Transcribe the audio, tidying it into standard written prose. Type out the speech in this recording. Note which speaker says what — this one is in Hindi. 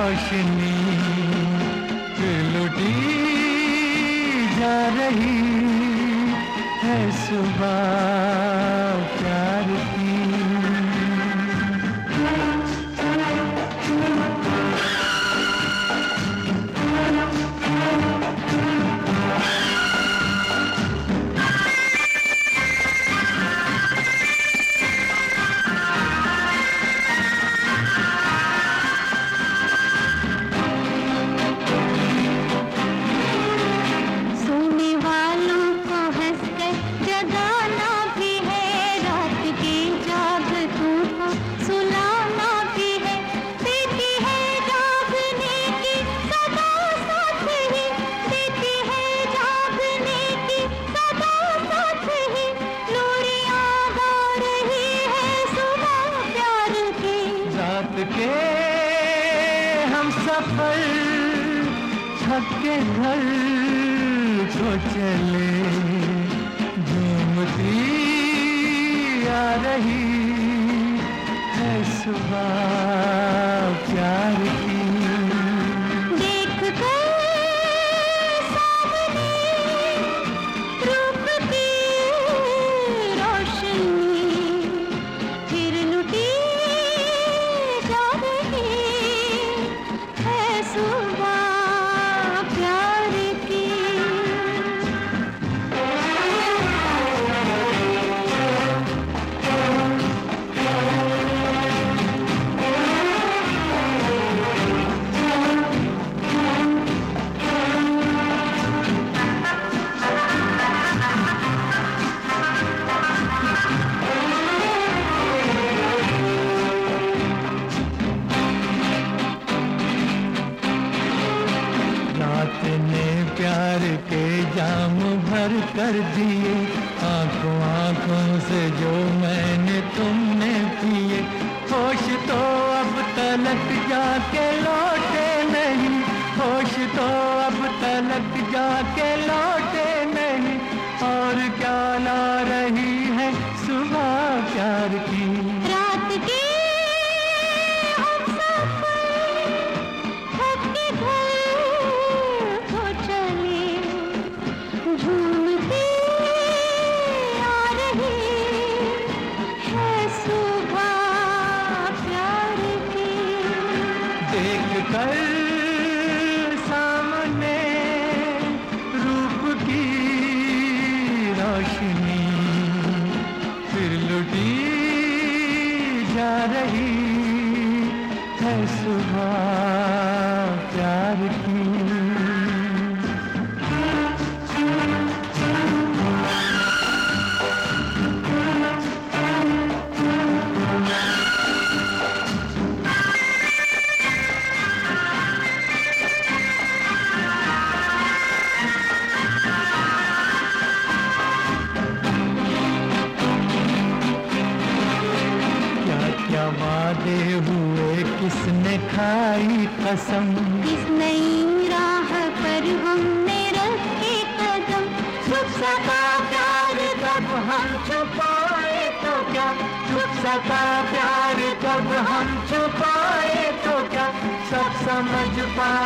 Speaker 1: रोशनी फिर लुटी जा रही है सुबह प्यार की। के हम सफर थक के घर को चले, झूमती आ रही है सुबह प्यार की।
Speaker 2: देख कर सामने रूप की रोशनी फिर लुटी जा रही है सुबह प्यार की।
Speaker 1: रात ने प्यार के जाम भर कर दिए, आंखों आंखों से जो मैंने तुमने पिए। होश तो अब तलक जाके लौटे नहीं, होश तो अब तलक जाके लौटे नहीं, और क्या ला रही है सुबह प्यार की।
Speaker 2: रात के हम सफर थक के घर को चले, झूमती आ रही है सुबह प्यार की।
Speaker 1: देख कर सामने रूप की रोशनी फिर लुटी जा रही है सुबह प्यार की। क्या वादे हुए किसने खाई कसम,
Speaker 2: इस नई राह पर हमने रखे कदम। छुप सका प्यार
Speaker 1: कब हम छुपाए तो क्या, छुप सका प्यार कब हम छुपाए तो क्या, सब समझ पाए